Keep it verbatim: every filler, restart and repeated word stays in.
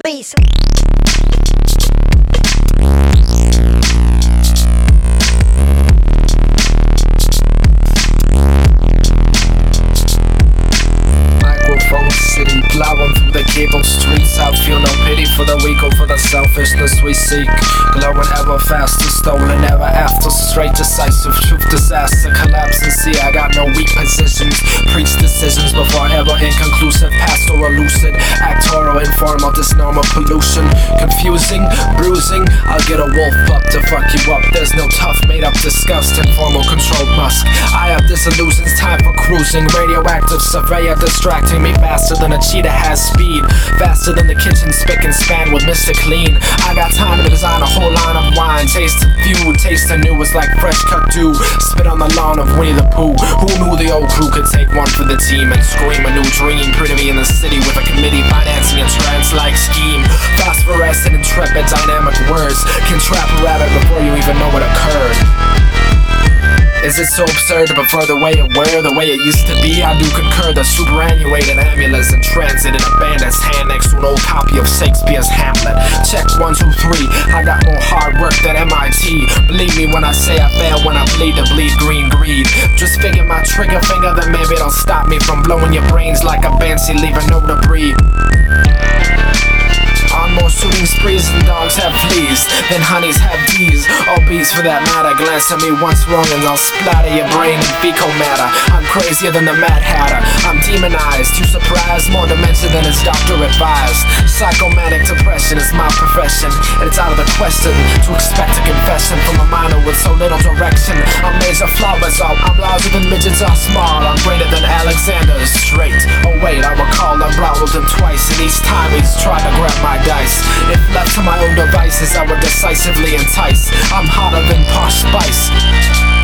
bass. Microphone city, plowing through the cable streets. I feel no pity for the weak or for the selfishness we seek. Glowing ever faster, stolen ever after. Straight decisive, truth disaster, collapse and see. I got no weak positions. Preach decisions before ever inconclusive. Pastoral lucid, actoral, informal, disnormal pollution. Confusing, bruising. I'll get a wolf up to fuck you up. There's no tough, made up disgust, informal, controlled musk. I have disillusions, time for cruising. Radioactive surveyor distracting me faster than a cheetah has speed. Faster than the kitchen spick and span with Mister Clean. I got time to design a whole line of wine. Taste the few, taste the new is like fresh cut dew. Spit on the lawn of Winnie the Pooh. Who knew the old crew could take one for the team and scream a new dream? Pretty me in the city with a committee financing a trance-like scheme. Phosphorescent, intrepid, dynamic words can trap a rabbit before you even know what occurred. Is it so absurd to prefer the way it were, the way it used to be? I do concur. The superannuated ambulance in transit in a bandit's hand next to an old copy of Shakespeare's Hamlet. Check one, two, three. I got more hard work than M I T. Believe me when I say I fail when I bleed to bleed green greed. Just figure my trigger finger, then maybe it'll stop me from blowing your brains like a Banshee, leaving no debris. On more shooting sprees than dogs have fleas, then honeys have bees. All bees for that matter. Glance at me once wrong and I'll splatter your brain in fecal matter. I'm crazier than the Mad Hatter. I'm demonized, you surprised, more dementia than his doctor advised. Psychomatic depression is my profession, and it's out of the question to expect a confession from a minor with so little direction. I'm major flowers up, I'm larger than midgets are small. I'm greater than Alexander is straight. Oh wait, I recall I growled him twice, and each time he's tried to grab my dice. If left to my own devices, I would decisively entice. I'm hotter than Posh Spice.